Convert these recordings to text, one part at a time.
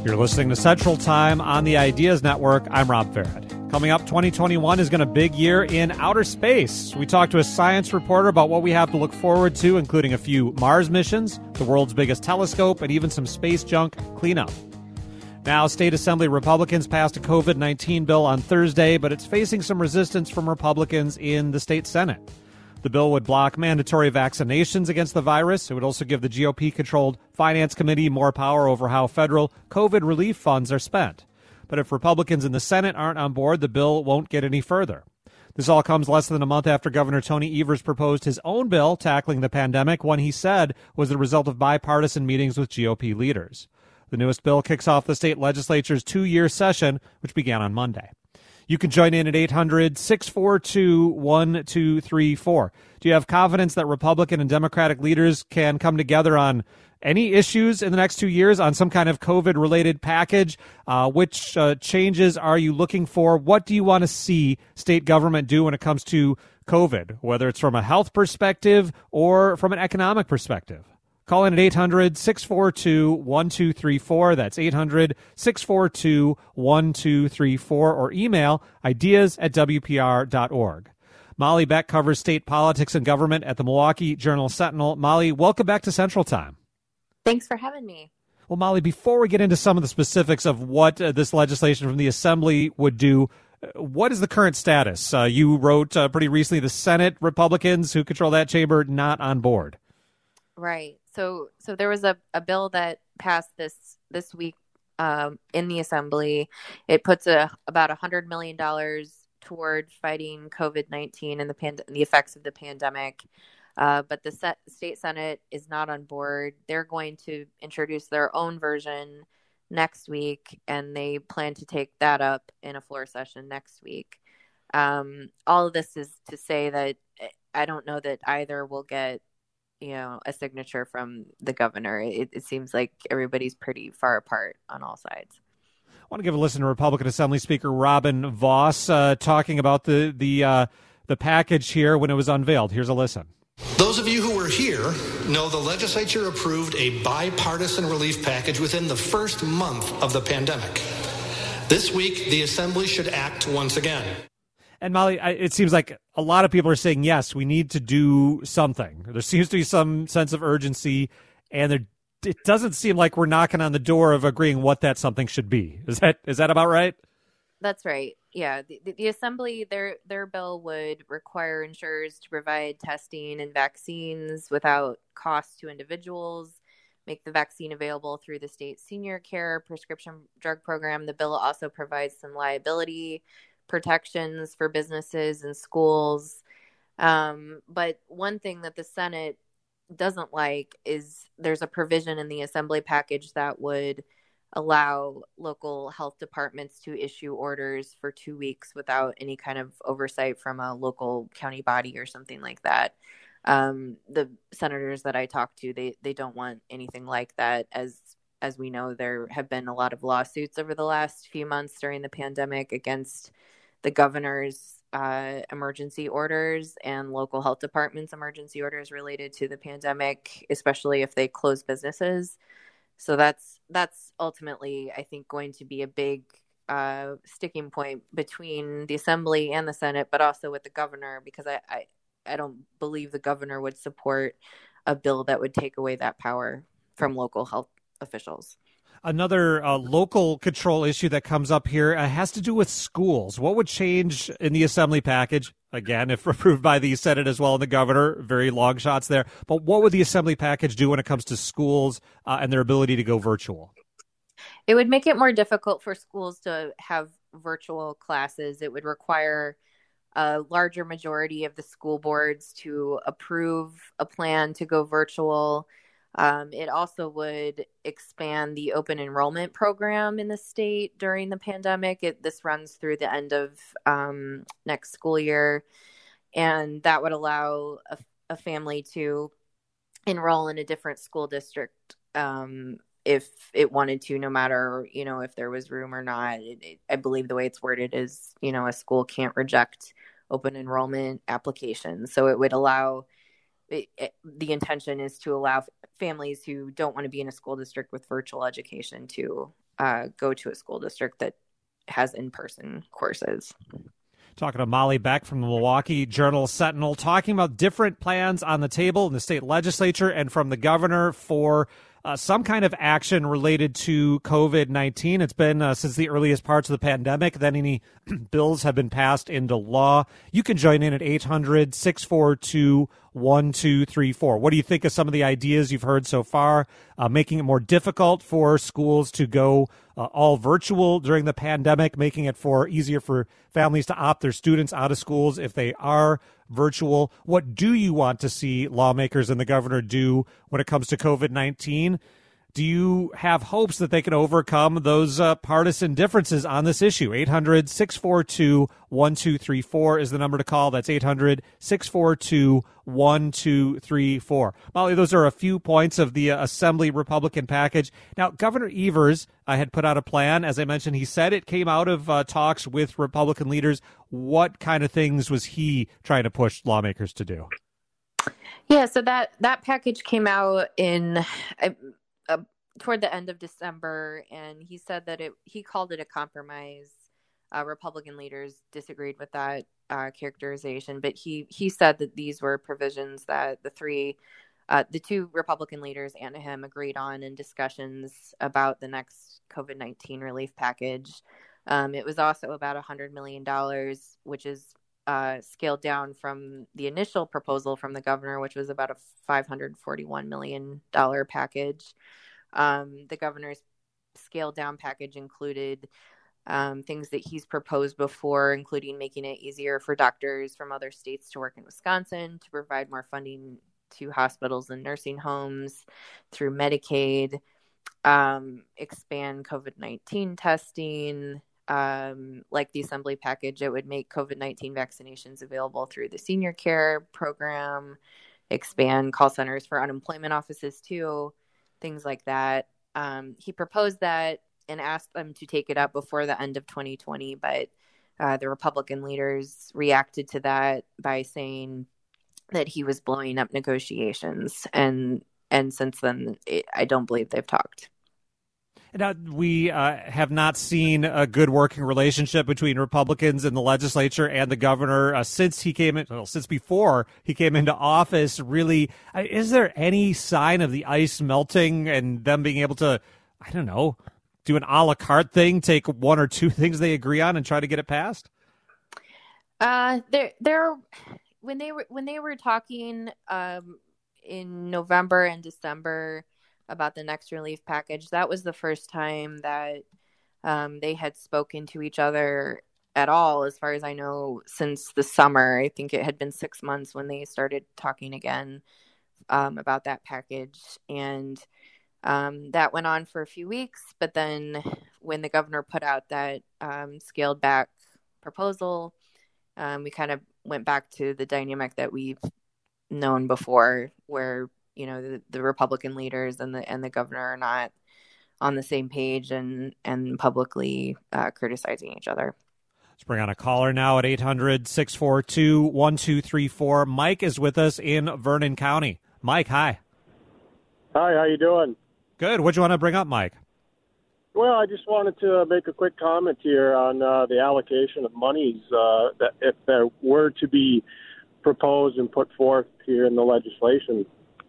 You're listening to Central Time on the Ideas Network. I'm Rob Farrett. Coming up, 2021 is going to be a big year in outer space. We talked to a science reporter about what we have to look forward to, including a few Mars missions, the world's biggest telescope, and even some space junk cleanup. Now, state assembly Republicans passed a COVID-19 bill on Thursday, but it's facing some resistance from Republicans in the state Senate. The bill would block mandatory vaccinations against the virus. It would also give the GOP-controlled Finance Committee more power over how federal COVID relief funds are spent. But if Republicans in the Senate aren't on board, the bill won't get any further. This all comes less than a month after Governor Tony Evers proposed his own bill tackling the pandemic, one he said was the result of bipartisan meetings with GOP leaders. The newest bill kicks off the state legislature's two-year session, which began on Monday. You can join in at 800-642-1234. Do you have confidence that Republican and Democratic leaders can come together on any issues in the next 2 years on some kind of COVID-related package? Which changes are you looking for? What do you want to see state government do when it comes to COVID, whether it's from a health perspective or from an economic perspective? Call in at 800-642-1234. That's 800-642-1234, or email ideas@wpr.org. Molly Beck covers state politics and government at the Milwaukee Journal-Sentinel. Molly, welcome back to Central Time. Thanks for having me. Well, Molly, before we get into some of the specifics of what this legislation from the Assembly would do, what is the current status? You wrote pretty recently the Senate Republicans who control that chamber not on board. Right. So there was a bill that passed this week in the Assembly. It puts about $100 million toward fighting COVID-19 and the effects of the pandemic. But the state Senate is not on board. They're going to introduce their own version next week, and they plan to take that up in a floor session next week. All of this is to say that I don't know that either will get a signature from the governor. It seems like everybody's pretty far apart on all sides. I want to give a listen to Republican Assembly Speaker Robin Vos talking about the package here when it was unveiled. Here's a listen. Those of you who were here know the legislature approved a bipartisan relief package within the first month of the pandemic. This week, the Assembly should act once again. And Molly, it seems like a lot of people are saying, yes, we need to do something. There seems to be some sense of urgency, and it doesn't seem like we're knocking on the door of agreeing what that something should be. Is that about right? That's right. Yeah. The Assembly, their bill would require insurers to provide testing and vaccines without cost to individuals, make the vaccine available through the state senior care prescription drug program. The bill also provides some liability protections for businesses and schools. But one thing that the Senate doesn't like is there's a provision in the Assembly package that would allow local health departments to issue orders for 2 weeks without any kind of oversight from a local county body or something like that. The senators that I talked to, they don't want anything like that. As we know, there have been a lot of lawsuits over the last few months during the pandemic against the governor's emergency orders and local health departments' emergency orders related to the pandemic, especially if they close businesses. So that's ultimately, I think, going to be a big sticking point between the Assembly and the Senate, but also with the governor, because I don't believe the governor would support a bill that would take away that power from local health officials. Another local control issue that comes up here has to do with schools. What would change in the Assembly package? Again, if approved by the Senate as well and the governor, very long shots there. But what would the Assembly package do when it comes to schools and their ability to go virtual? It would make it more difficult for schools to have virtual classes. It would require a larger majority of the school boards to approve a plan to go virtual. It also would expand the open enrollment program in the state during the pandemic. This runs through the end of next school year, and that would allow a family to enroll in a different school district if it wanted to, no matter, if there was room or not. I believe the way it's worded is, a school can't reject open enrollment applications. So it would allow the intention is to allow families who don't want to be in a school district with virtual education to go to a school district that has in-person courses. Talking to Molly Beck from the Milwaukee Journal-Sentinel, talking about different plans on the table in the state legislature and from the governor for some kind of action related to COVID-19. It's been since the earliest parts of the pandemic. Then any bills have been passed into law. You can join in at 800-642-1234. What do you think of some of the ideas you've heard so far, making it more difficult for schools to go all virtual during the pandemic, making it easier for families to opt their students out of schools if they are virtual? What do you want to see lawmakers and the governor do when it comes to COVID-19? Do you have hopes that they can overcome those partisan differences on this issue? 800-642-1234 is the number to call. That's 800-642-1234. Molly, those are a few points of the Assembly Republican package. Now, Governor Evers had put out a plan. As I mentioned, he said it came out of talks with Republican leaders. What kind of things was he trying to push lawmakers to do? Yeah, so that package came out in toward the end of December, and he said that he called it a compromise. Republican leaders disagreed with that characterization, but he said that these were provisions that the two Republican leaders and him agreed on in discussions about the next COVID-19 relief package. It was also about $100 million, which is scaled down from the initial proposal from the governor, which was about a $541 million package. The governor's scaled down package included things that he's proposed before, including making it easier for doctors from other states to work in Wisconsin, to provide more funding to hospitals and nursing homes through Medicaid, expand COVID-19 testing. Like the Assembly package, it would make COVID-19 vaccinations available through the senior care program, expand call centers for unemployment offices too, things like that. He proposed that and asked them to take it up before the end of 2020, but the Republican leaders reacted to that by saying that he was blowing up negotiations. And since then, I don't believe they've talked. Now, we have not seen a good working relationship between Republicans in the legislature and the governor since before he came into office. Really, is there any sign of the ice melting and them being able to, I don't know, do an a la carte thing, take one or two things they agree on and try to get it passed? When they were talking in November and December about the next relief package, that was the first time that they had spoken to each other at all, as far as I know, since the summer. I think it had been 6 months when they started talking again about that package. And that went on for a few weeks. But then when the governor put out that scaled back proposal, we kind of went back to the dynamic that we've known before, where the Republican leaders and the governor are not on the same page and publicly criticizing each other. Let's bring on a caller now at 800-642-1234. Mike is with us in Vernon County. Mike, hi. Hi, how you doing? Good. What do you want to bring up, Mike? Well, I just wanted to make a quick comment here on the allocation of monies that if there were to be proposed and put forth here in the legislation.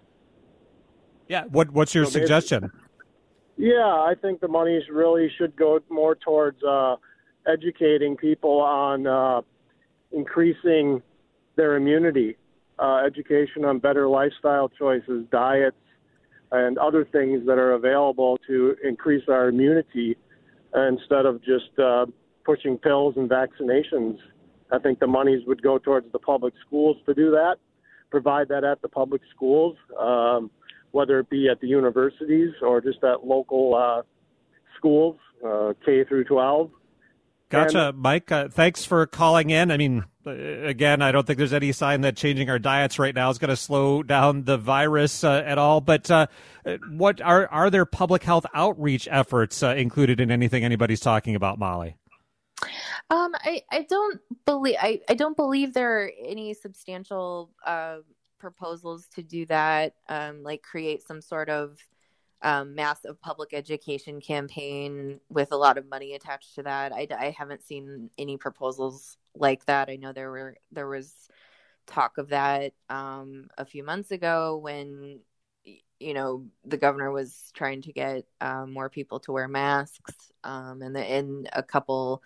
Yeah, what's your suggestion? Yeah, I think the monies really should go more towards educating people on increasing their immunity, education on better lifestyle choices, diets, and other things that are available to increase our immunity instead of just pushing pills and vaccinations. I think the monies would go towards the public schools to do that, provide that at the public schools, whether it be at the universities or just at local schools, K through 12. Gotcha, Mike. Thanks for calling in. I mean, again, I don't think there's any sign that changing our diets right now is going to slow down the virus at all. But what are there public health outreach efforts included in anything anybody's talking about, Molly? I don't believe there are any substantial proposals to do that, like create some sort of massive public education campaign with a lot of money attached to that. I haven't seen any proposals like that. I know there was talk of that a few months ago when the governor was trying to get more people to wear masks, and a couple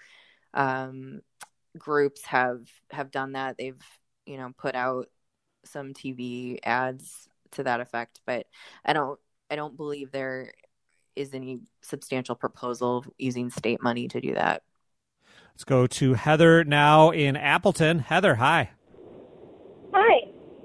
groups have done that. They've put out some TV ads to that effect, but I don't believe there is any substantial proposal using state money to do that. Let's go to Heather now in Appleton. Heather, hi. Hi.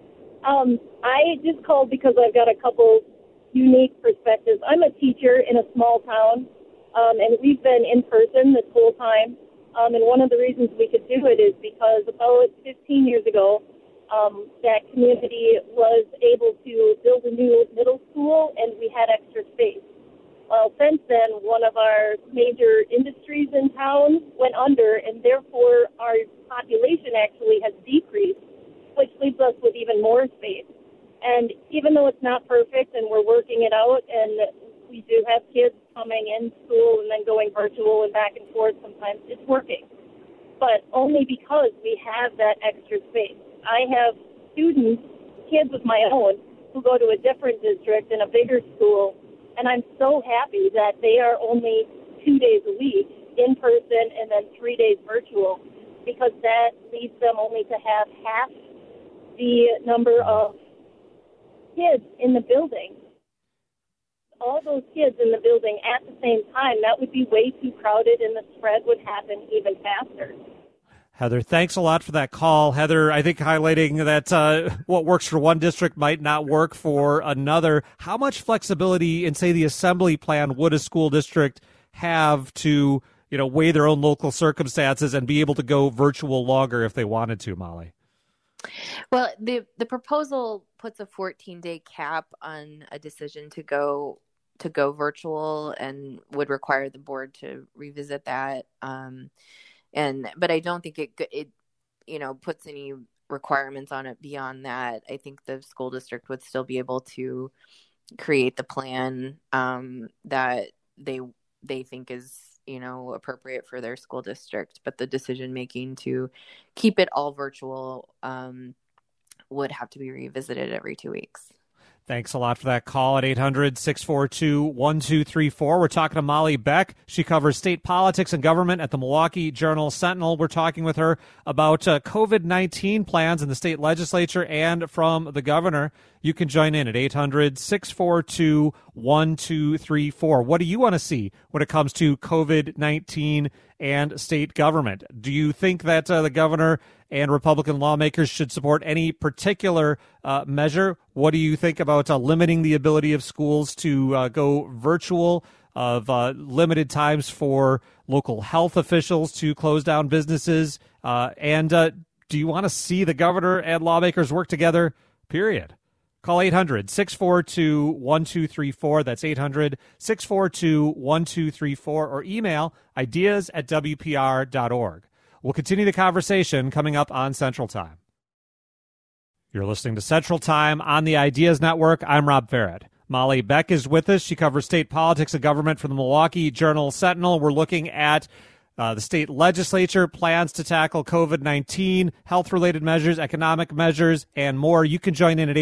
I just called because I've got a couple unique perspectives. I'm a teacher in a small town, and we've been in person this whole time. And one of the reasons we could do it is because about 15 years ago, that community was able to build a new middle school, and we had extra space. Well, since then, one of our major industries in town went under, and therefore our population actually has decreased, which leaves us with even more space. And even though it's not perfect and we're working it out, and we do have kids coming in school and then going virtual and back and forth sometimes, it's working. But only because we have that extra space. I have students, kids of my own, who go to a different district in a bigger school, and I'm so happy that they are only 2 days a week in person and then 3 days virtual, because that leads them only to have half the number of kids in the building. All those kids in the building at the same time, that would be way too crowded, and the spread would happen even faster. Heather, thanks a lot for that call. Heather, I think highlighting that what works for one district might not work for another. How much flexibility in, say, the assembly plan would a school district have to, weigh their own local circumstances and be able to go virtual longer if they wanted to, Molly? Well, the proposal puts a 14-day cap on a decision to go virtual and would require the board to revisit that. But I don't think it puts any requirements on it beyond that. I think the school district would still be able to create the plan that they think is appropriate for their school district, but the decision making to keep it all virtual would have to be revisited every 2 weeks. Thanks a lot for that call at 800-642-1234. We're talking to Molly Beck. She covers state politics and government at the Milwaukee Journal-Sentinel. We're talking with her about COVID-19 plans in the state legislature and from the governor. You can join in at 800-642-1234. What do you want to see when it comes to COVID-19 and state government? Do you think that the governor and Republican lawmakers should support any particular measure? What do you think about limiting the ability of schools to go virtual, of limited times for local health officials to close down businesses? And do you want to see the governor and lawmakers work together, period? Call 800-642-1234. That's 800-642-1234, or email ideas@wpr.org. We'll continue the conversation coming up on Central Time. You're listening to Central Time on the Ideas Network. I'm Rob Farrett. Molly Beck is with us. She covers state politics and government for the Milwaukee Journal-Sentinel. We're looking at the state legislature plans to tackle COVID-19, health-related measures, economic measures, and more. You can join in at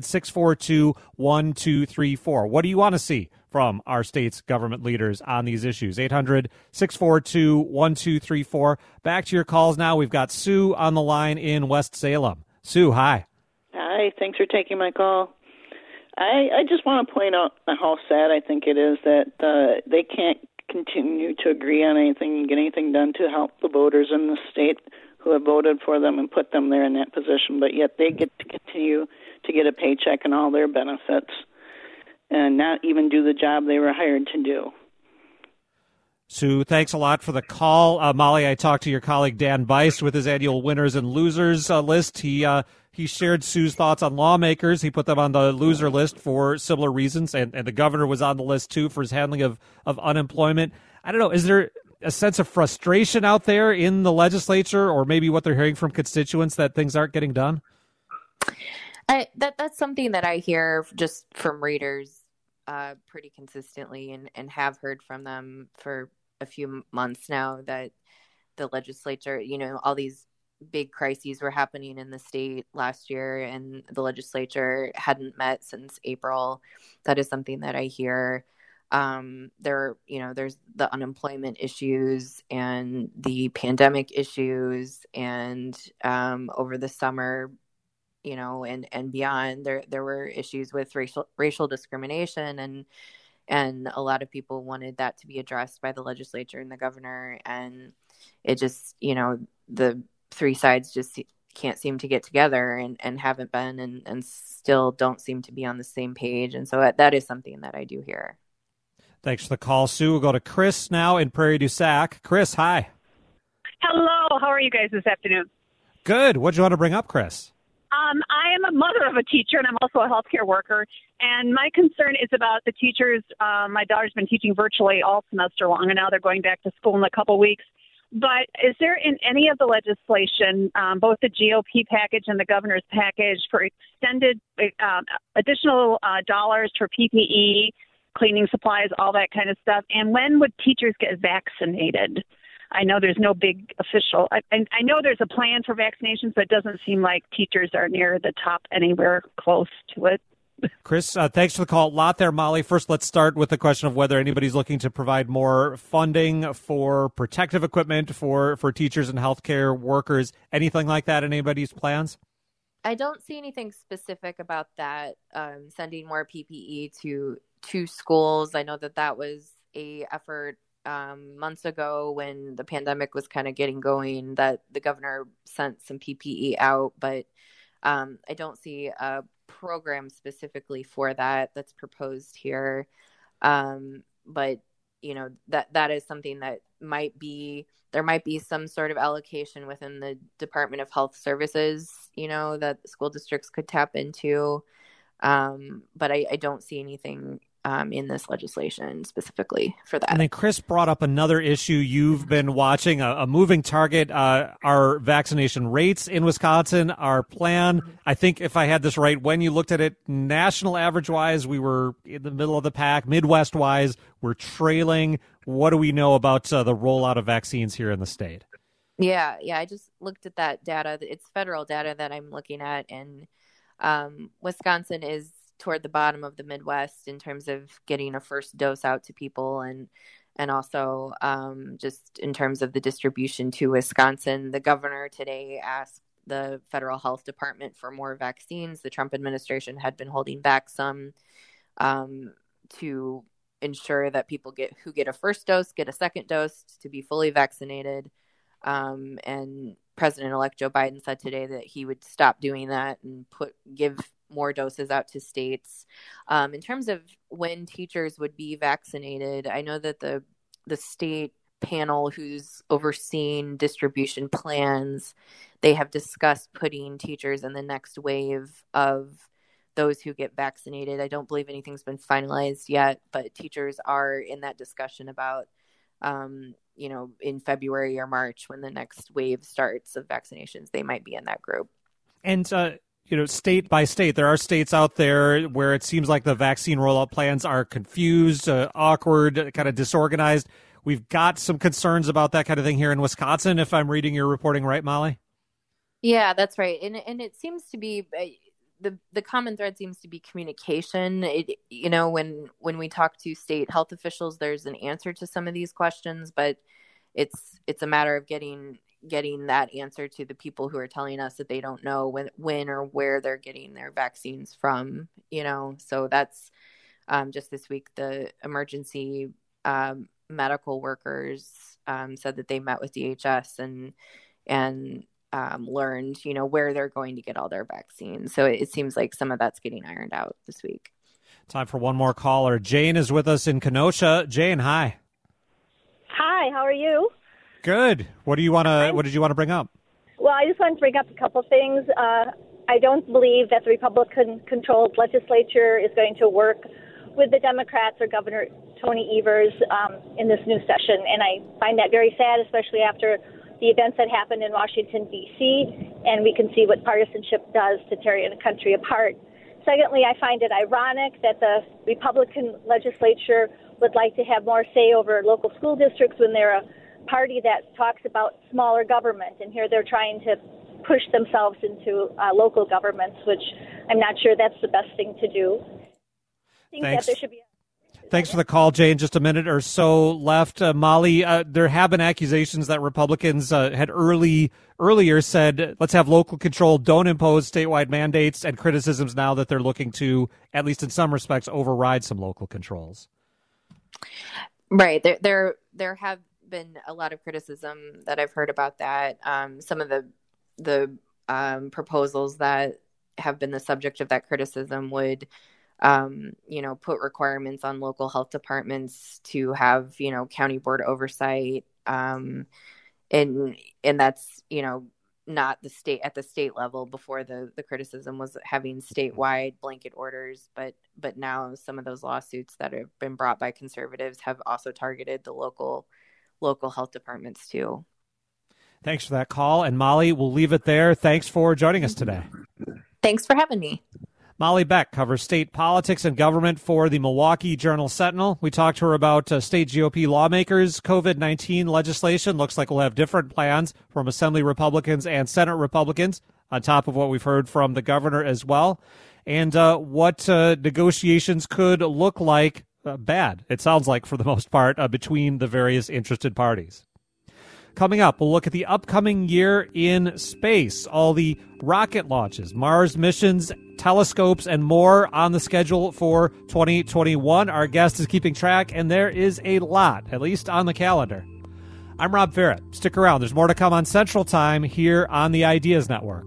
800-642-1234. What do you want to see from our state's government leaders on these issues? 800-642-1234. Back to your calls now. We've got Sue on the line in West Salem. Sue, hi. Hi, thanks for taking my call. I just want to point out how sad I think it is that they can't continue to agree on anything and get anything done to help the voters in the state who have voted for them and put them there in that position, but yet they get to continue to get a paycheck and all their benefits and not even do the job they were hired to do. Sue, thanks a lot for the call. Molly, I talked to your colleague Dan Bice with his annual winners and losers list. He shared Sue's thoughts on lawmakers. He put them on the loser list for similar reasons, and the governor was on the list, too, for his handling of unemployment. I don't know, is there a sense of frustration out there in the legislature, or maybe what they're hearing from constituents, that things aren't getting done? That's something that I hear just from readers pretty consistently and have heard from them for a few months now that the legislature, all these big crises were happening in the state last year and the legislature hadn't met since April. That is something that I hear. There's the unemployment issues and the pandemic issues, and over the summer, and beyond, there were issues with racial discrimination, and a lot of people wanted that to be addressed by the legislature and the governor, and it just, the three sides just can't seem to get together and haven't been and still don't seem to be on the same page. And so that is something that I do hear. Thanks for the call, Sue. We'll go to Chris now in Prairie du Sac. Chris, hi. Hello. How are you guys this afternoon? Good. What do you want to bring up, Chris? I am a mother of a teacher, and I'm also a healthcare worker. And my concern is about the teachers. My daughter's been teaching virtually all semester long, and now they're going back to school in a couple weeks. But is there in any of the legislation, both the GOP package and the governor's package, for extended additional dollars for PPE, cleaning supplies, all that kind of stuff? And when would teachers get vaccinated? I know there's no big official. I know there's a plan for vaccinations, but it doesn't seem like teachers are near the top anywhere close to it. Chris, thanks for the call. A lot there, Molly. First, let's start with the question of whether anybody's looking to provide more funding for protective equipment for teachers and healthcare workers. Anything like that in anybody's plans? I don't see anything specific about that, sending more PPE to schools. I know that was a effort months ago when the pandemic was kind of getting going, that the governor sent some PPE out, but I don't see a program specifically for that's proposed here. But that is something that there might be some sort of allocation within the Department of Health Services, that school districts could tap into. But I don't see anything in this legislation specifically for that. And then Chris brought up another issue you've been watching, a moving target, our vaccination rates in Wisconsin. Our plan, I think if I had this right, when you looked at it, national average-wise, we were in the middle of the pack. Midwest-wise, we're trailing. What do we know about the rollout of vaccines here in the state? Yeah, I just looked at that data. It's federal data that I'm looking at, and Wisconsin is toward the bottom of the Midwest in terms of getting a first dose out to people, and also just in terms of the distribution to Wisconsin. The governor today asked the federal health department for more vaccines. The Trump administration had been holding back some to ensure that people who get a first dose get a second dose to be fully vaccinated. And President-elect Joe Biden said today that he would stop doing that and give more doses out to states. In terms of when teachers would be vaccinated, I know that the state panel who's overseeing distribution plans, they have discussed putting teachers in the next wave of those who get vaccinated. I don't believe anything's been finalized yet, but teachers are in that discussion about in February or March, when the next wave starts of vaccinations, they might be in that group. And, state by state, there are states out there where it seems like the vaccine rollout plans are confused, awkward, kind of disorganized. We've got some concerns about that kind of thing here in Wisconsin, if I'm reading your reporting right, Molly. Yeah, that's right. And it seems to be the common thread seems to be communication. When we talk to state health officials, there's an answer to some of these questions, but it's a matter of getting that answer to the people who are telling us that they don't know when or where they're getting their vaccines from. So that's just this week, the emergency medical workers said that they met with DHS and learned, where they're going to get all their vaccines. So it seems like some of that's getting ironed out this week. Time for one more caller. Jane is with us in Kenosha. Jane, hi. Hi, how are you? Good. What did you want to bring up? Well, I just wanted to bring up a couple things. I don't believe that the Republican-controlled legislature is going to work with the Democrats or Governor Tony Evers in this new session, and I find that very sad, especially after the events that happened in Washington, D.C., and we can see what partisanship does to tear a country apart. Secondly, I find it ironic that the Republican legislature would like to have more say over local school districts when they're a party that talks about smaller government. And here they're trying to push themselves into local governments, which I'm not sure that's the best thing to do. I think Thanks. that there should be Thanks for the call, Jane. Just a minute or so left. Molly, there have been accusations that Republicans had earlier said, let's have local control, don't impose statewide mandates, and criticisms now that they're looking to, at least in some respects, override some local controls. Right. There have been a lot of criticism that I've heard about that. Some of the proposals that have been the subject of that criticism would put requirements on local health departments to have, county board oversight. And that's, not the state at the state level. Before the criticism was having statewide blanket orders, but now some of those lawsuits that have been brought by conservatives have also targeted the local health departments too. Thanks for that call. And Molly, we'll leave it there. Thanks for joining us today. Thanks for having me. Molly Beck covers state politics and government for the Milwaukee Journal-Sentinel. We talked to her about state GOP lawmakers' COVID-19 legislation. Looks like we'll have different plans from Assembly Republicans and Senate Republicans, on top of what we've heard from the governor as well, and what negotiations could look like, bad, it sounds like for the most part, between the various interested parties. Coming up, we'll look at the upcoming year in space, all the rocket launches, Mars missions, telescopes, and more on the schedule for 2021. Our guest is keeping track, and there is a lot, at least on the calendar. I'm Rob Ferret. Stick around. There's more to come on Central Time here on the Ideas Network.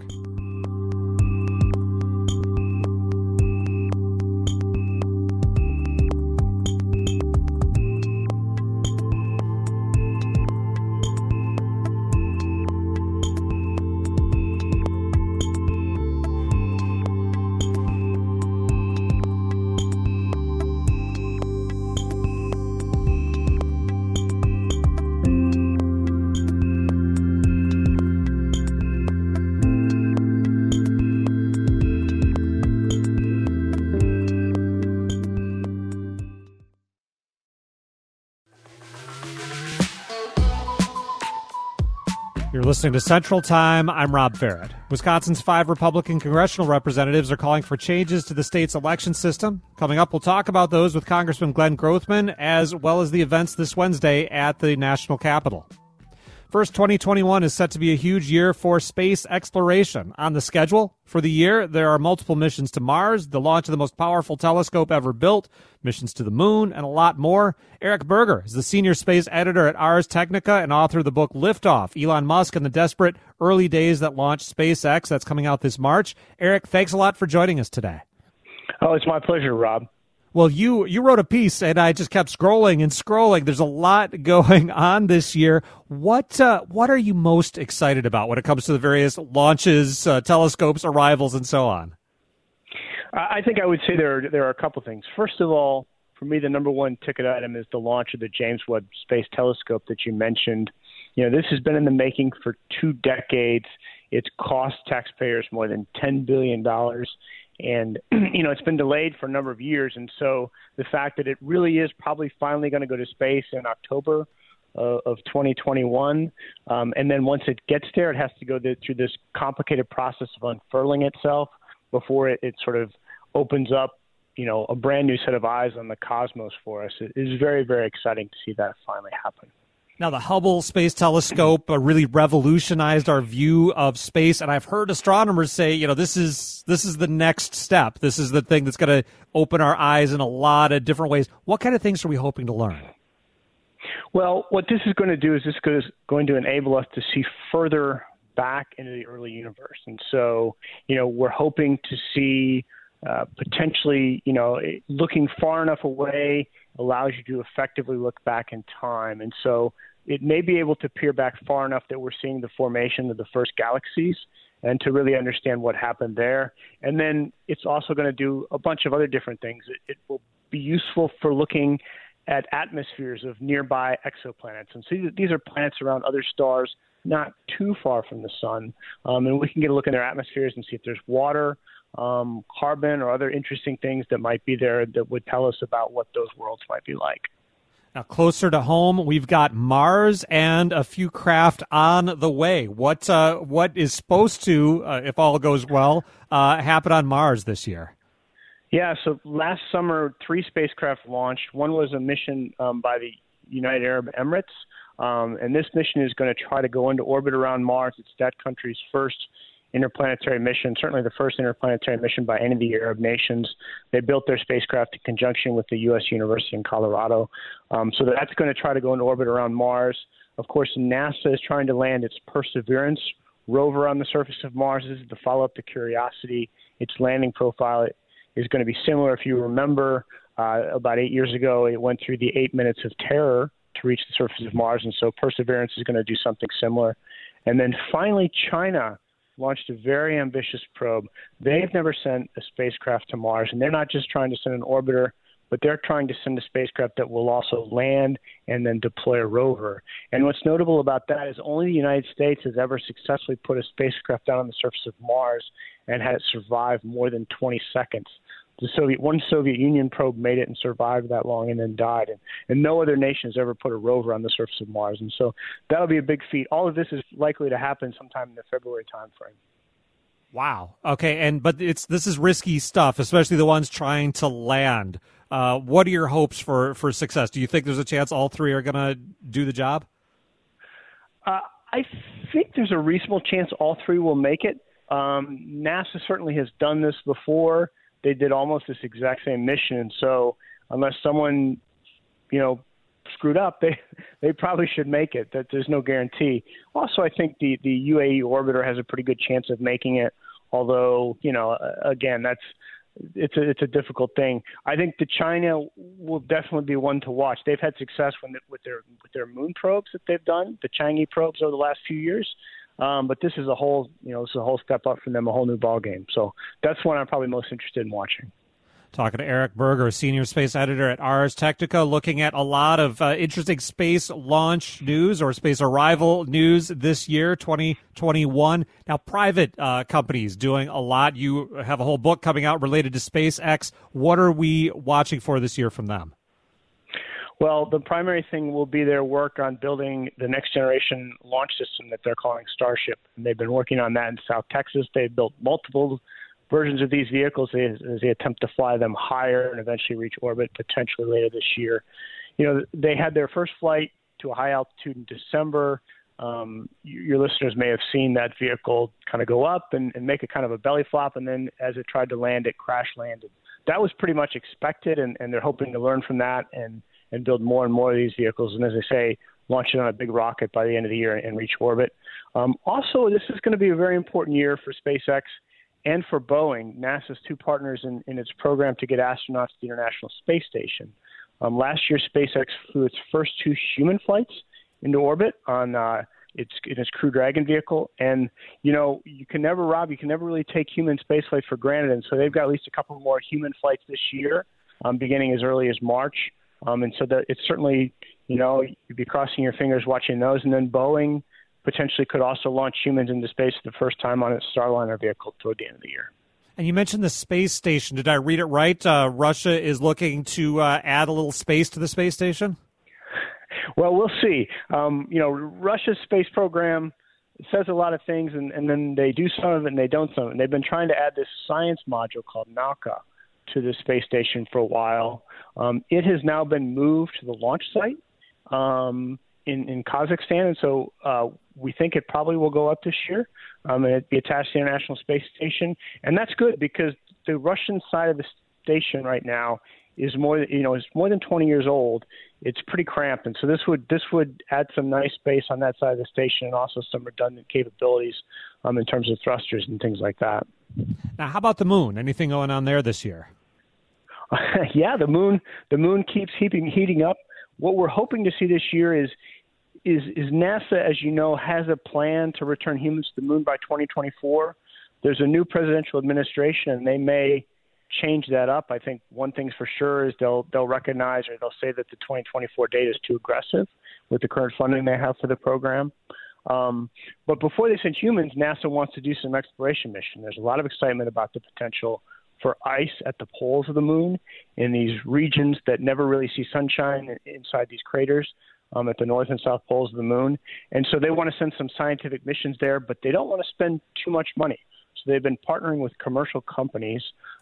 You're listening to Central Time. I'm Rob Ferret. Wisconsin's 5 Republican congressional representatives are calling for changes to the state's election system. Coming up, we'll talk about those with Congressman Glenn Grothman, as well as the events this Wednesday at the National Capitol. First, 2021 is set to be a huge year for space exploration. On the schedule for the year, there are multiple missions to Mars, the launch of the most powerful telescope ever built, missions to the moon, and a lot more. Eric Berger is the senior space editor at Ars Technica and author of the book Liftoff, Elon Musk and the Desperate Early Days That Launched SpaceX. That's coming out this March. Eric, thanks a lot for joining us today. Oh, it's my pleasure, Rob. Well, you wrote a piece, and I just kept scrolling and scrolling. There's a lot going on this year. What are you most excited about when it comes to the various launches, telescopes, arrivals, and so on? I think I would say there are a couple things. First of all, for me, the number one ticket item is the launch of the James Webb Space Telescope that you mentioned. This has been in the making for 2 decades. It's cost taxpayers more than $10 billion. And, it's been delayed for a number of years. And so the fact that it really is probably finally going to go to space in October of 2021. And then once it gets there, it has to go through this complicated process of unfurling itself before it sort of opens up, a brand new set of eyes on the cosmos for us. It is very, very exciting to see that finally happen. Now, the Hubble Space Telescope really revolutionized our view of space, and I've heard astronomers say, this is the next step. This is the thing that's going to open our eyes in a lot of different ways. What kind of things are we hoping to learn? Well, what this is going to do is going to enable us to see further back into the early universe. And so, we're hoping to see potentially, looking far enough away allows you to effectively look back in time. And so it may be able to peer back far enough that we're seeing the formation of the first galaxies and to really understand what happened there. And then it's also going to do a bunch of other different things. It will be useful for looking at atmospheres of nearby exoplanets. And so these are planets around other stars not too far from the sun. And we can get a look in their atmospheres and see if there's water, carbon or other interesting things that might be there that would tell us about what those worlds might be like. Now, closer to home, we've got Mars and a few craft on the way. What is supposed to, if all goes well, happen on Mars this year? Yeah, so last summer, 3 spacecraft launched. One was a mission by the United Arab Emirates, and this mission is going to try to go into orbit around Mars. It's that country's first interplanetary mission, certainly the first interplanetary mission by any of the Arab nations. They built their spacecraft in conjunction with the U.S. University in Colorado. So that's going to try to go into orbit around Mars. Of course, NASA is trying to land its Perseverance rover on the surface of Mars. This is the follow-up to Curiosity. Its landing profile is going to be similar. If you remember, about 8 years ago, it went through the 8 minutes of terror to reach the surface of Mars, and so Perseverance is going to do something similar. And then finally, China launched a very ambitious probe. They've never sent a spacecraft to Mars, and they're not just trying to send an orbiter, but they're trying to send a spacecraft that will also land and then deploy a rover. And what's notable about that is only the United States has ever successfully put a spacecraft down on the surface of Mars and had it survive more than 20 seconds. One Soviet Union probe made it and survived that long and then died. And no other nation has ever put a rover on the surface of Mars. And so that'll be a big feat. All of this is likely to happen sometime in the February timeframe. Wow. Okay, but this is risky stuff, especially the ones trying to land. What are your hopes for success? Do you think there's a chance all 3 are going to do the job? I think there's a reasonable chance all 3 will make it. NASA certainly has done this before. They did almost this exact same mission. So unless someone, screwed up, they probably should make it. That there's no guarantee. Also, I think the UAE orbiter has a pretty good chance of making it. Although, again, it's a difficult thing. I think the China will definitely be one to watch. They've had success with their moon probes that they've done, the Chang'e probes over the last few years. But this is a whole step up for them, a whole new ball game. So that's one I'm probably most interested in watching. Talking to Eric Berger, senior space editor at Ars Technica, looking at a lot of interesting space launch news or space arrival news this year, 2021. Now, private companies doing a lot. You have a whole book coming out related to SpaceX. What are we watching for this year from them? Well, the primary thing will be their work on building the next generation launch system that they're calling Starship. And they've been working on that in South Texas. They've built multiple versions of these vehicles as they attempt to fly them higher and eventually reach orbit potentially later this year. They had their first flight to a high altitude in December. Your listeners may have seen that vehicle kind of go up and make a kind of a belly flop, and then as it tried to land, it crash landed. That was pretty much expected, and they're hoping to learn from that and build more and more of these vehicles, and as I say, launch it on a big rocket by the end of the year and reach orbit. Also, this is going to be a very important year for SpaceX and for Boeing, NASA's 2 partners in its program to get astronauts to the International Space Station. Last year, SpaceX flew its first 2 human flights into orbit on its Crew Dragon vehicle, and you can never really take human space flight for granted, and so they've got at least a couple more human flights this year, beginning as early as March. And so that it's certainly, you'd be crossing your fingers watching those. And then Boeing potentially could also launch humans into space for the first time on its Starliner vehicle toward the end of the year. And you mentioned the space station. Did I read it right? Russia is looking to add a little space to the space station? Well, we'll see. Russia's space program says a lot of things, and then they do some of it and they don't some of it. And they've been trying to add this science module called Nauka to the space station for a while. It has now been moved to the launch site in Kazakhstan, and so we think it probably will go up this year and it'd be attached to the International Space Station. And that's good because the Russian side of the station right now is more than 20 years old. It's pretty cramped, and so this would add some nice space on that side of the station and also some redundant capabilities in terms of thrusters and things like that. Now, how about the moon? Anything going on there this year? Yeah, the moon keeps heating up. What we're hoping to see this year is NASA, as you know, has a plan to return humans to the moon by 2024. There's a new presidential administration, and they may change that up. I think one thing's for sure is they'll recognize or they'll say that the 2024 date is too aggressive with the current funding they have for the program. But before they send humans, NASA wants to do some exploration mission. There's a lot of excitement about the potential for ice at the poles of the moon in these regions that never really see sunshine inside these craters at the north and south poles of the moon. And so they want to send some scientific missions there, but they don't want to spend too much money. So they've been partnering with commercial companies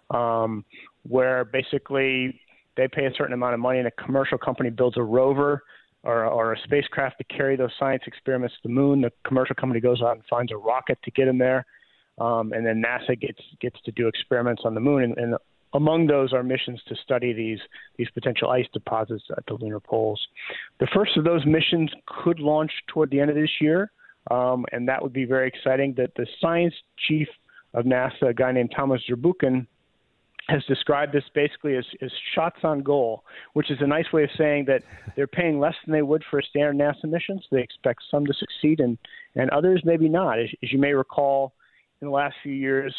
where basically they pay a certain amount of money and a commercial company builds a rover or a spacecraft to carry those science experiments to the moon. The commercial company goes out and finds a rocket to get them there. And then NASA gets to do experiments on the moon. And among those are missions to study these potential ice deposits at the lunar poles. The first of those missions could launch toward the end of this year, and that would be very exciting. That the science chief of NASA, a guy named Thomas Zurbuchen, has described this basically as shots on goal, which is a nice way of saying that they're paying less than they would for a standard NASA mission. So they expect some to succeed and others maybe not. As you may recall, in the last few years,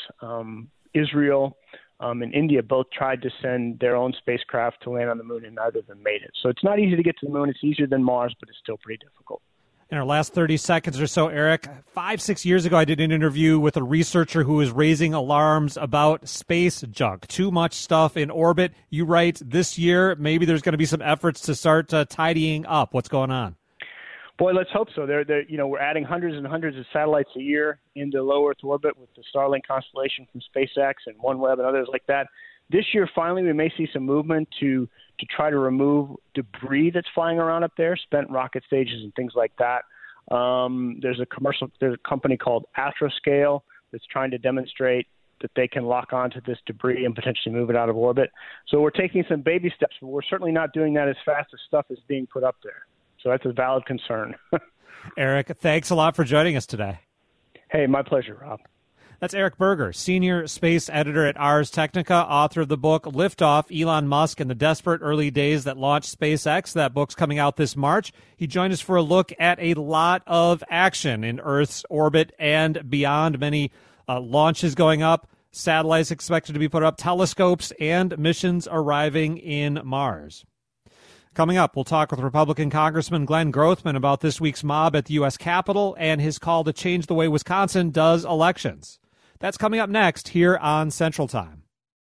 Israel and India both tried to send their own spacecraft to land on the moon, and neither of them made it. So it's not easy to get to the moon. It's easier than Mars, but it's still pretty difficult. In our last 30 seconds or so, Eric, 5-6 years ago, I did an interview with a researcher who was raising alarms about space junk, too much stuff in orbit. You write this year, maybe there's going to be some efforts to start tidying up. What's going on? Boy, let's hope so. We're adding hundreds and hundreds of satellites a year into low Earth orbit with the Starlink constellation from SpaceX and OneWeb and others like that. This year, finally, we may see some movement to try to remove debris that's flying around up there, spent rocket stages and things like that. There's a company called Astroscale that's trying to demonstrate that they can lock onto this debris and potentially move it out of orbit. So we're taking some baby steps, but we're certainly not doing that as fast as stuff is being put up there. So that's a valid concern. Eric, thanks a lot for joining us today. Hey, my pleasure, Rob. That's Eric Berger, senior space editor at Ars Technica, author of the book Liftoff, Elon Musk and the Desperate Early Days That Launched SpaceX. That book's coming out this March. He joined us for a look at a lot of action in Earth's orbit and beyond. Many launches going up, satellites expected to be put up, telescopes, and missions arriving in Mars. Coming up, we'll talk with Republican Congressman Glenn Grothman about this week's mob at the U.S. Capitol and his call to change the way Wisconsin does elections. That's coming up next here on Central Time.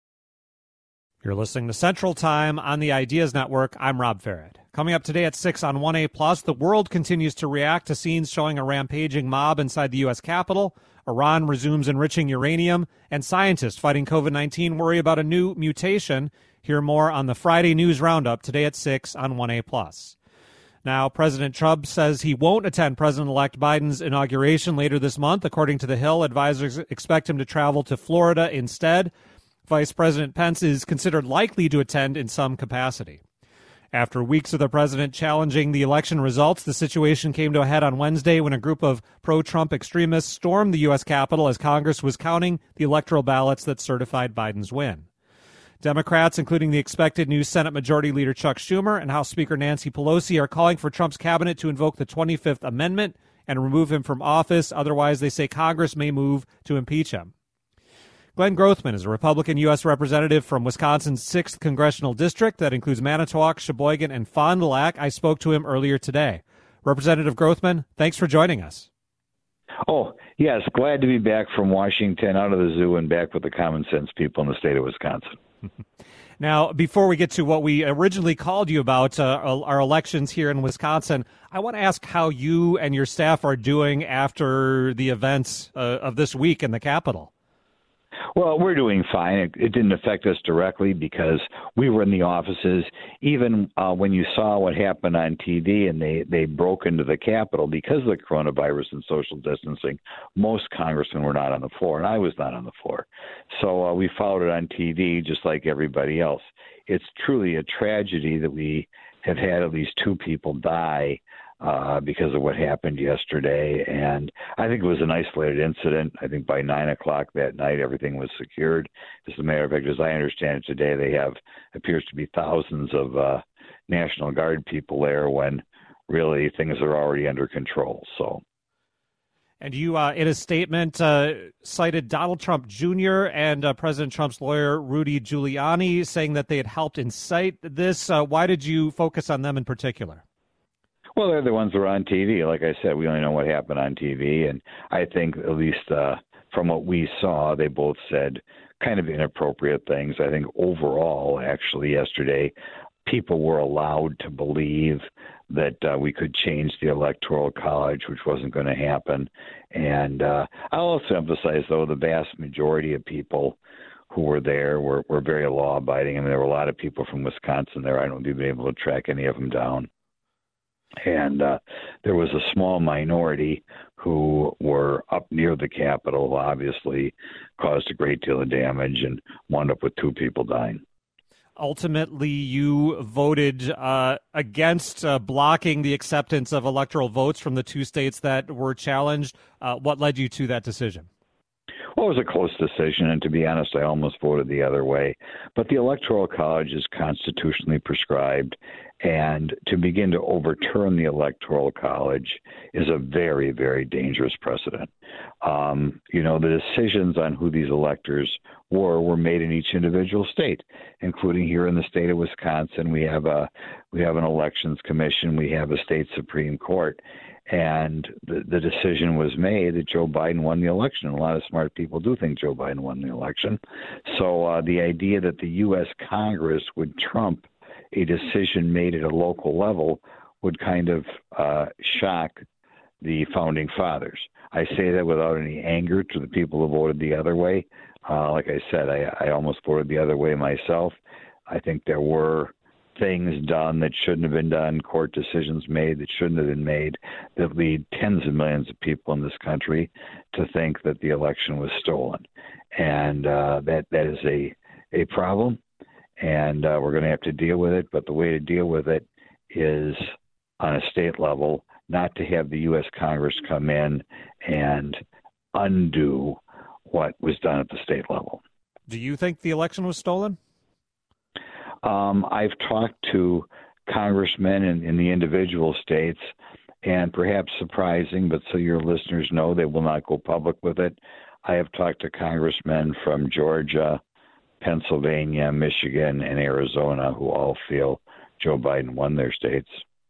You're listening to Central Time on the Ideas Network. I'm Rob Farrett. Coming up today at 6 on 1A+, the world continues to react to scenes showing a rampaging mob inside the U.S. Capitol. Iran resumes enriching uranium, and scientists fighting COVID-19 worry about a new mutation. Hear more on the Friday News Roundup today at 6 on 1A+. Now, President Trump says he won't attend President-elect Biden's inauguration later this month. According to The Hill, advisors expect him to travel to Florida instead. Vice President Pence is considered likely to attend in some capacity. After weeks of the president challenging the election results, the situation came to a head on Wednesday when a group of pro-Trump extremists stormed the U.S. Capitol as Congress was counting the electoral ballots that certified Biden's win. Democrats, including the expected new Senate Majority Leader Chuck Schumer and House Speaker Nancy Pelosi, are calling for Trump's cabinet to invoke the 25th Amendment and remove him from office. Otherwise, they say Congress may move to impeach him. Glenn Grothman is a Republican U.S. representative from Wisconsin's 6th Congressional District. That includes Manitowoc, Sheboygan, and Fond du Lac. I spoke to him earlier today. Representative Grothman, thanks for joining us. Oh, yes, glad to be back from Washington, out of the zoo, and back with the common sense people in the state of Wisconsin. Now, before we get to what we originally called you about, our elections here in Wisconsin, I want to ask how you and your staff are doing after the events of this week in the Capitol. Well, we're doing fine. It didn't affect us directly because we were in the offices. Even when you saw what happened on TV and they broke into the Capitol because of the coronavirus and social distancing, most congressmen were not on the floor, and I was not on the floor. So we followed it on TV just like everybody else. It's truly a tragedy that we have had at least 2 people die because of what happened yesterday. And I think it was an isolated incident. I think by 9 o'clock that night, everything was secured. As a matter of fact, as I understand it today, they have appears to be thousands of National Guard people there when really things are already under control. So. And you, in a statement, cited Donald Trump Jr. and President Trump's lawyer, Rudy Giuliani, saying that they had helped incite this. Why did you focus on them in particular? Well, they're the ones that are on TV. Like I said, we only know what happened on TV, and I think at least from what we saw, they both said kind of inappropriate things. I think overall, actually, yesterday, people were allowed to believe that we could change the Electoral College, which wasn't going to happen. And I'll also emphasize, though, the vast majority of people who were there were very law-abiding. I mean, there were a lot of people from Wisconsin there. I don't think we've been able to track any of them down. And there was a small minority who were up near the Capitol, who obviously caused a great deal of damage and wound up with 2 people dying. Ultimately, you voted against blocking the acceptance of electoral votes from the 2 states that were challenged. What led you to that decision? Well, it was a close decision, and to be honest, I almost voted the other way. But the Electoral College is constitutionally prescribed, and to begin to overturn the Electoral College is a very, very dangerous precedent. The decisions on who these electors were made in each individual state, including here in the state of Wisconsin. We have an elections commission. We have a state Supreme Court. And the decision was made that Joe Biden won the election. And a lot of smart people do think Joe Biden won the election. So the idea that the U.S. Congress would trump a decision made at a local level would kind of shock the founding fathers. I say that without any anger to the people who voted the other way. Like I said, I almost voted the other way myself. I think there were things done that shouldn't have been done, court decisions made that shouldn't have been made, that lead tens of millions of people in this country to think that the election was stolen. And that is a problem, and we're going to have to deal with it. But the way to deal with it is on a state level, not to have the U.S. Congress come in and undo what was done at the state level. Do you think the election was stolen? I've talked to congressmen in the individual states, and perhaps surprising, but so your listeners know, they will not go public with it. I have talked to congressmen from Georgia, Pennsylvania, Michigan, and Arizona who all feel Joe Biden won their states.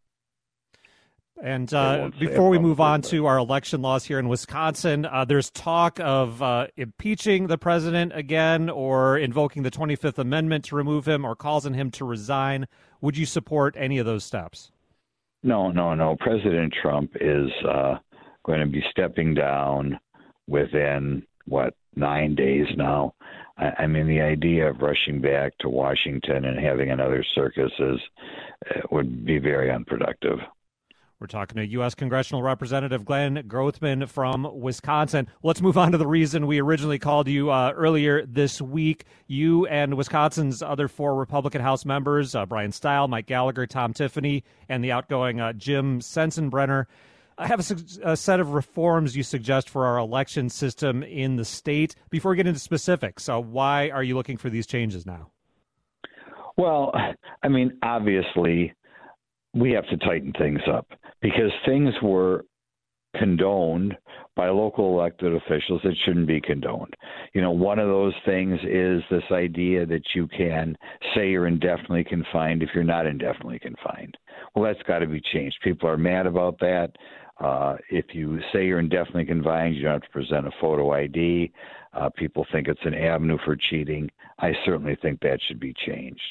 And before we move on to our election laws here in Wisconsin, there's talk of impeaching the president again or invoking the 25th Amendment to remove him or causing him to resign. Would you support any of those steps? No. President Trump is going to be stepping down within, 9 days now. I mean, the idea of rushing back to Washington and having another circus would be very unproductive. We're talking to U.S. Congressional Representative Glenn Grothman from Wisconsin. Let's move on to the reason we originally called you earlier this week. You and Wisconsin's other 4 Republican House members, Brian Steil, Mike Gallagher, Tom Tiffany, and the outgoing Jim Sensenbrenner, have a set of reforms you suggest for our election system in the state. Before we get into specifics, why are you looking for these changes now? Well, I mean, obviously, we have to tighten things up because things were condoned by local elected officials that shouldn't be condoned. One of those things is this idea that you can say you're indefinitely confined if you're not indefinitely confined. Well, that's got to be changed. People are mad about that. If you say you're indefinitely confined, you don't have to present a photo ID. People think it's an avenue for cheating. I certainly think that should be changed.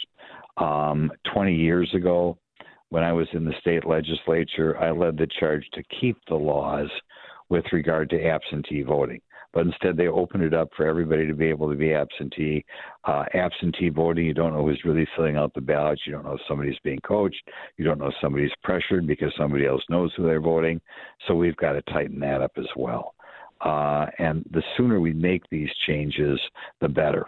20 years ago, when I was in the state legislature, I led the charge to keep the laws with regard to absentee voting. But instead, they opened it up for everybody to be able to be absentee. Absentee voting, you don't know who's really filling out the ballots. You don't know if somebody's being coached. You don't know if somebody's pressured because somebody else knows who they're voting. So we've got to tighten that up as well. And the sooner we make these changes, the better.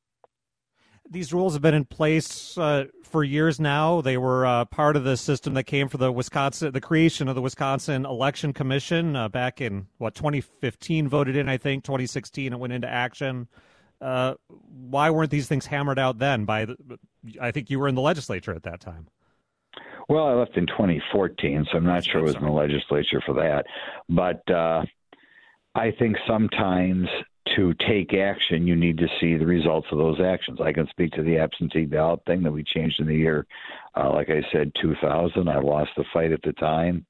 These rules have been in place for years now. They were part of the system that came for the creation of the Wisconsin Election Commission back in 2015 voted in, I think 2016 it went into action. Why weren't these things hammered out then? I think you were in the legislature at that time. Well, I left in 2014, so I'm not sure I was in the legislature for that. But I think sometimes to take action, you need to see the results of those actions. I can speak to the absentee ballot thing that we changed in the year, like I said, 2000. I lost the fight at the time,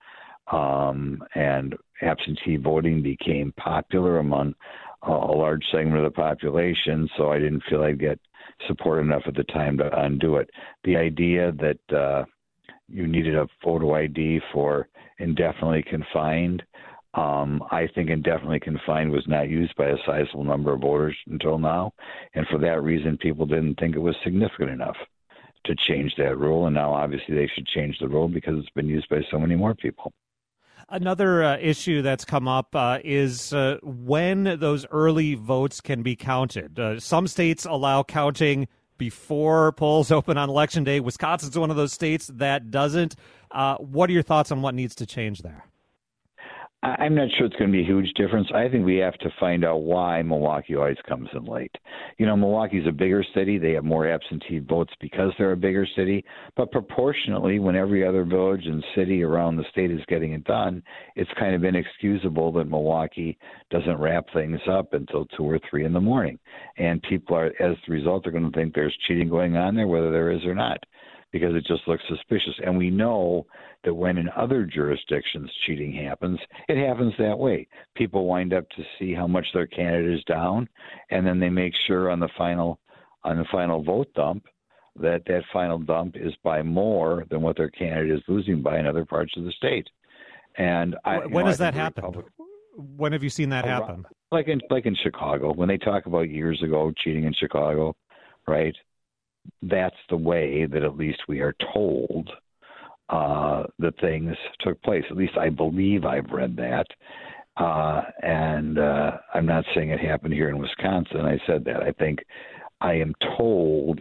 and absentee voting became popular among a large segment of the population, so I didn't feel I'd get support enough at the time to undo it. The idea that you needed a photo ID for indefinitely confined, I think indefinitely confined was not used by a sizable number of voters until now, and for that reason, people didn't think it was significant enough to change that rule, and now obviously they should change the rule because it's been used by so many more people. Another issue that's come up is when those early votes can be counted. Some states allow counting before polls open on Election Day. Wisconsin's one of those states that doesn't. What are your thoughts on what needs to change there? I'm not sure it's going to be a huge difference. I think we have to find out why Milwaukee always comes in late. You know, Milwaukee's a bigger city. They have more absentee votes because they're a bigger city. But proportionately, when every other village and city around the state is getting it done, it's kind of inexcusable that Milwaukee doesn't wrap things up until 2 or 3 in the morning. And people are, as a result, they're going to think there's cheating going on there, whether there is or not, because it just looks suspicious. And we know that when in other jurisdictions cheating happens, it happens that way. People wind up to see how much their candidate is down, and then they make sure on the final vote dump that final dump is by more than what their candidate is losing by in other parts of the state. And when does that happen? When have you seen that happen? Like in Chicago, when they talk about years ago cheating in Chicago, right? That's the way that at least we are told that things took place. At least I believe I've read that. And I'm not saying it happened here in Wisconsin. I said that. I think I am told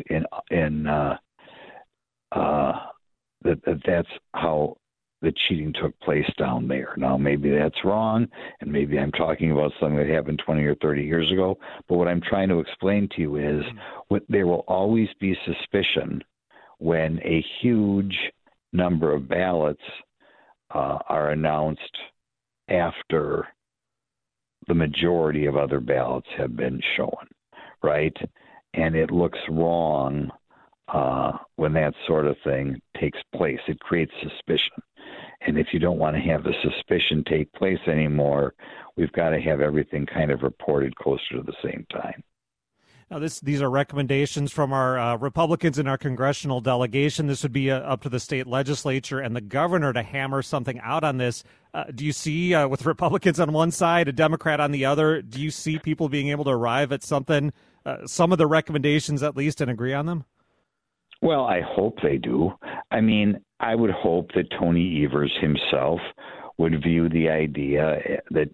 that that's how the cheating took place down there. Now, maybe that's wrong, and maybe I'm talking about something that happened 20 or 30 years ago. But what I'm trying to explain to you is there will always be suspicion when a huge number of ballots are announced after the majority of other ballots have been shown, right? And it looks wrong when that sort of thing takes place. It creates suspicion. And if you don't want to have the suspicion take place anymore, we've got to have everything kind of reported closer to the same time. Now, these are recommendations from our Republicans in our congressional delegation. This would be up to the state legislature and the governor to hammer something out on this. Do you see, with Republicans on one side, a Democrat on the other, do you see people being able to arrive at something, some of the recommendations at least, and agree on them? Well, I hope they do. I mean, I would hope that Tony Evers himself would view the idea that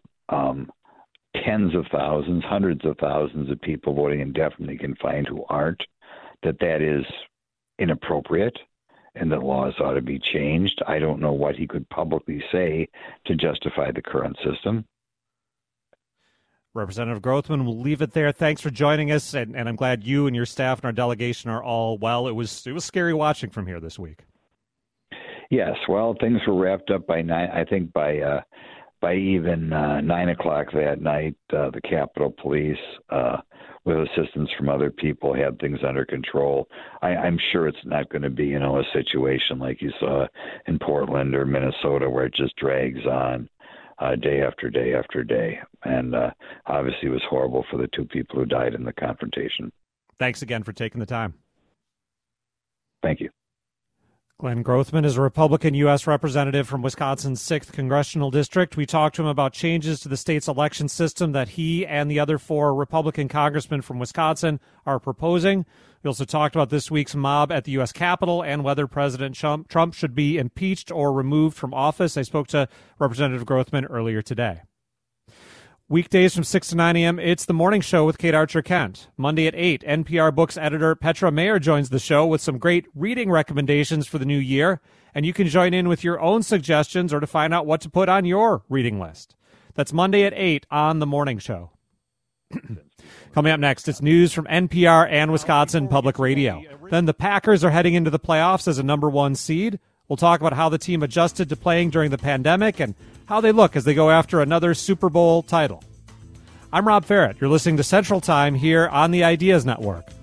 tens of thousands, hundreds of thousands of people voting indefinitely confined who aren't, that is inappropriate and that laws ought to be changed. I don't know what he could publicly say to justify the current system. Representative Grothman, we'll leave it there. Thanks for joining us, and I'm glad you and your staff and our delegation are all well. It was scary watching from here this week. Yes, well, things were wrapped up by 9. I think by even 9 o'clock that night, the Capitol Police, with assistance from other people, had things under control. I'm sure it's not going to be, a situation like you saw in Portland or Minnesota where it just drags on day after day after day. And obviously it was horrible for the 2 people who died in the confrontation. Thanks again for taking the time. Thank you. Glenn Grothman is a Republican U.S. representative from Wisconsin's 6th Congressional District. We talked to him about changes to the state's election system that he and the other 4 Republican congressmen from Wisconsin are proposing. We also talked about this week's mob at the U.S. Capitol and whether President Trump should be impeached or removed from office. I spoke to Representative Grothman earlier today. Weekdays from 6 to 9 a.m., it's The Morning Show with Kate Archer-Kent. Monday at 8, NPR Books editor Petra Mayer joins the show with some great reading recommendations for the new year. And you can join in with your own suggestions or to find out what to put on your reading list. That's Monday at 8 on The Morning Show. Coming up next, it's news from NPR and Wisconsin Public Radio. Then the Packers are heading into the playoffs as a number 1 seed. We'll talk about how the team adjusted to playing during the pandemic and how they look as they go after another Super Bowl title. I'm Rob Ferrett. You're listening to Central Time here on the Ideas Network.